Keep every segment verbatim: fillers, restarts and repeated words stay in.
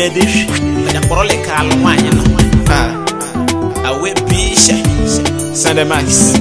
medish ya porole kalo mwanya no ha awe bisha Sunday Max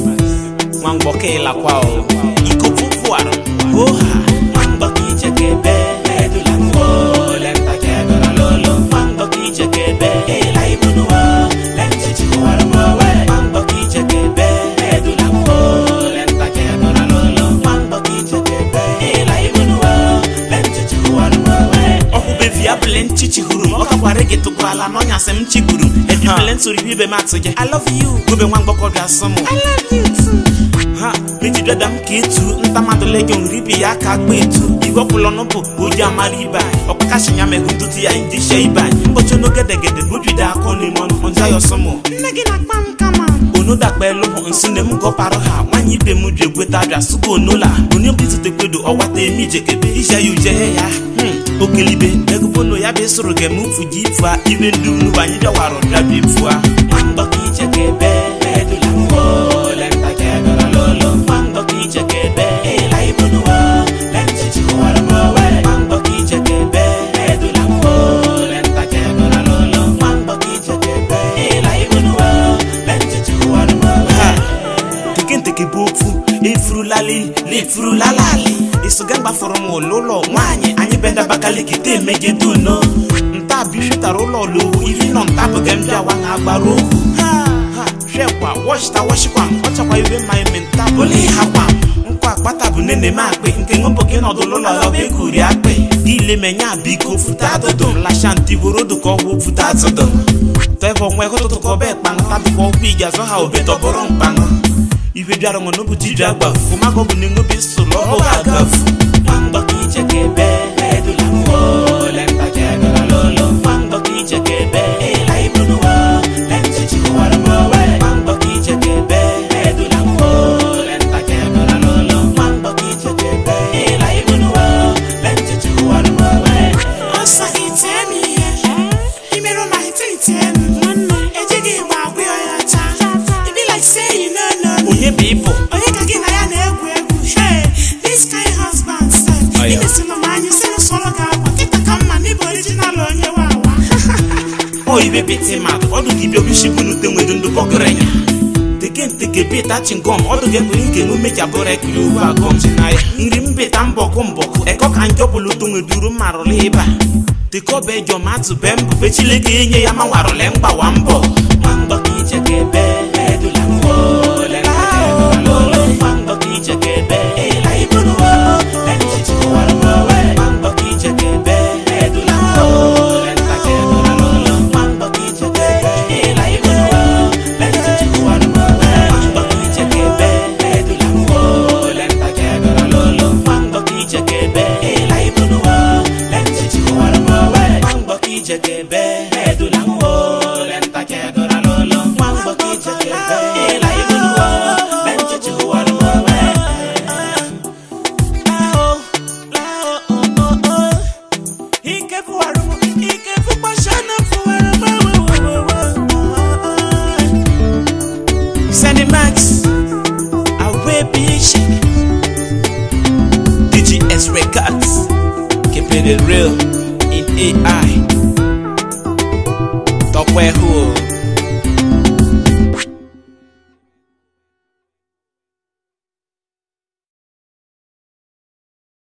Mangboke la kwao iko fufuaro oha Mangboki chekebe edula ngo lenta kebera lolo Mangboki chekebe ela ibunuwa lenta chikuwara mwe Mangboki chekebe edula ngo lenta kebera lolo Mangboki chekebe ela ibunuwa lenta chikuwara mwe okube viable nchichi huru okakware geto kwala no nyasem chikuru ediplen sori bibe matsoge I love you gobe Mangboke gasomo I love you too ha miti dodam kitu ntamado legion ribi ya ka gbetu igopulo no po oji amariba okakashi nyame hunduti ya indi sheiba mbocho no gede gede bujida akoni mon onza yosomo negi na kpam kama ono da pelu nsine mu go paro ha wanyi be mu dwegweta da sugo nola oni obitu tekwedo owata emi jekebe ija yuje ya hmm okelibe egubono ya be soro ge mu fuji fa ibe ndu nu wanyi da waro da bifua Mangboki jekebe edula ngo lenta kebera lolo Mangboki jekebe ela ibunuwa lenta chikuwara mwe Mangboki jekebe edula ngo lenta kebera lolo Mangboki jekebe ela ibunuwa lenta chikuwara mwe Tikin tiki bofu ifru lali lifru lalali isugamba forumo lolo mwanye anyi benda bakali kite meje duno nta bishita rolo lo ivi non tapo gemja wanga agbaro ha ha shekwa wash ta wash kwa ocha kwa ive my mental boli hakwa nkwa pata bu nene ma pe nke ngombo ke no dolo lo be kuri ape ile menya biko futa dodo la shanti borodo ko wo futa dodo tevo mwe ko to ko be pang ta ko bi ja so ha obeto boron pang ive jaro ngono buti jagba kuma ko bu ningo bi so lo ga gafu Mangboki chekebe edula ngo lenta kebera lolo Mangboki chekebe ela ibunuwa lenta chikuwara mwe Mangboki chekebe edula ngo lenta kebera lolo Mangboki chekebe ela ibunuwa lenta chikuwara mwe Osa itemi imero ma itemi ejigi wa gwe oyacha it be like say you know no onye people onye ka gị na ya na-egwu egwu hey this kind husband said in the cinema you say solo ga akita ka mma ni original onye wawa oh ibe biti mad odu gi bi obishibu nu te nwedu ndu pogrenya teke teke beta chingom odu ge kuri nke nu mecha bore kuri uwa gom chinaya nri mbeta mboko mboko eko ka njobulu tu nweduru marole iba teko be jo matu bembu be chileke enye ya mawarole mgba wa mbo Mangboki chekebe edula ngo lenta kebera lolo Mangboki chekebe ela ibunuwa lenta chikuwara mwe Mangboki chekebe edula ngo lenta kebera lolo Mangboki chekebe ela ibunuwa lenta chikuwara mwe Mangboki chekebe edula ngo lenta kebera lolo Mangboki chekebe ela ibunuwa lenta chikuwara mwe Mangboki chekebe edula ngo lenta kebera lolo Mangboki chekebe ela ibunuwa lenta chikuwara mwe Sunday Max Awe Bishi D G S Records keeping it real in A I Talk where who